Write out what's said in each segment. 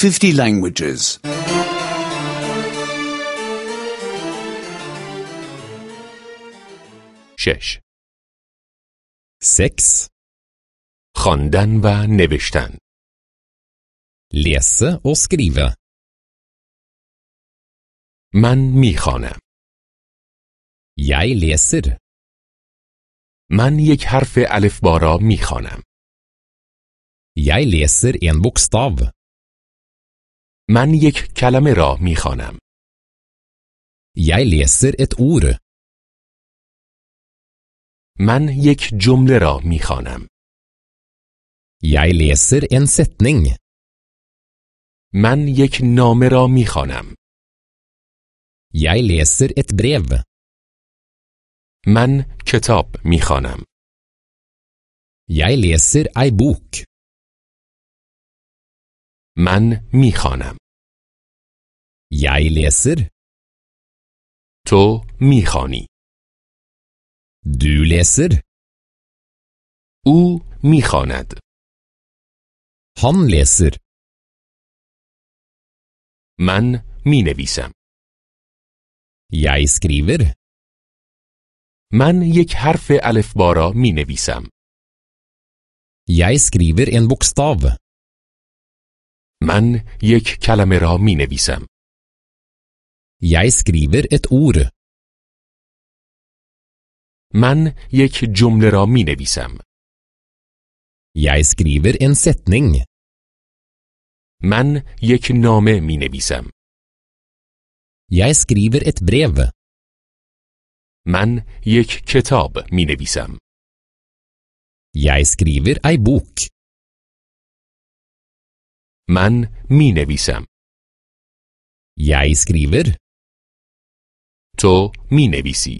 50 languages. 6. 6. خواندن و نوشتن. Lese og skrive. من میخوانم. Jeg leser. من یک حرف الفبا را میخوانم. Jeg leser en bokstav. من یک کلمه را میخوانم. Jeg leser et ord. من یک جمله را میخوانم. Jeg leser en setning. من یک نامه را میخوانم. Jeg leser et brev. من کتاب میخوانم. Jeg leser ei bok. من میخوانم. Jeg leser. تو میخوانی. Du leser. او میخواند. Han leser. من مینویسم. Jeg skriver. من یک حرف الفبا را مینویسم. Jeg skriver en bokstav. من یک کلمه را مینویسم. Jeg skriver et ord. من یک جمله را مینویسم. Jeg skriver en setning. من یک نامه مینویسم. Jeg skriver et brev. من یک کتاب مینویسم. Jeg skriver ei bok. من مینویسم. Jeg skriver. تو مینویسی.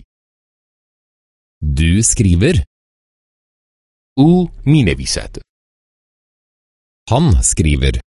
Du skriver. او مینویسد. Han skriver.